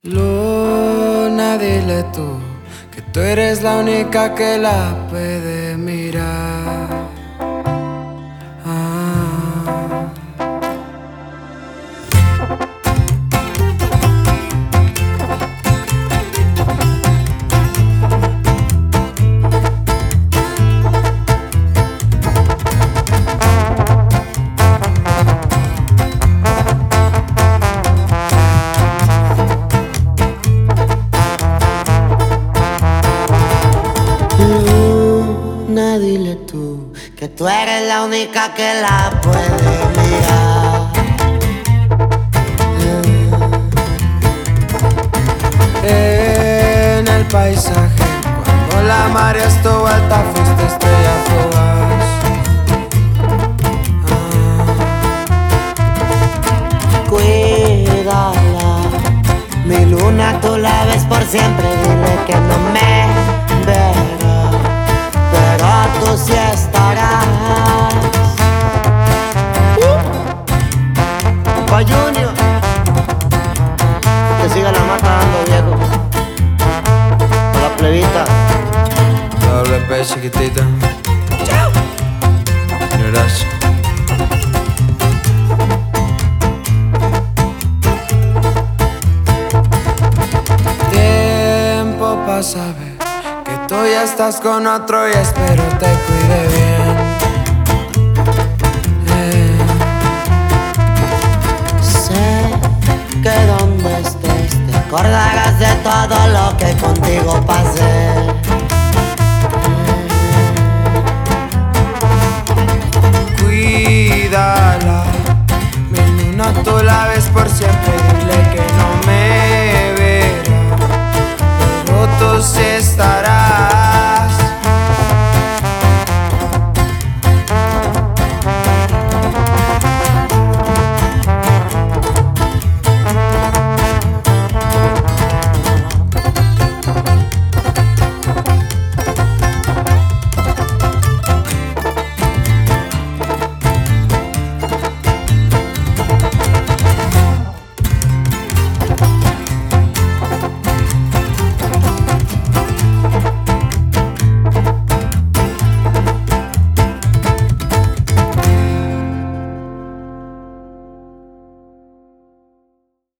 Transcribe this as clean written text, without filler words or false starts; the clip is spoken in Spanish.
Luna, dile tú que tú eres la única que la puede mirar. Luna, dile tú que tú eres la única que la puede mirar. En el paisaje, cuando la marea estuvo alta, fuiste estrella fugaz. Cuídala, mi luna, tú la ves por siempre. Dile que no me verá, pero tú sí estarás. Pa' Junior, que siga la mata dando, viejo. Pa' la plebita. Doble P, chiquitita. Chao. Gracias. Tiempo pa' saber que tú ya estás con otro y espero te cuide bien. Sé que donde estés te acordarás de todo lo que contigo pasé. Cuídala, mi luna, tú la ves por siempre. Dile que no me verá, pero tú sí estás.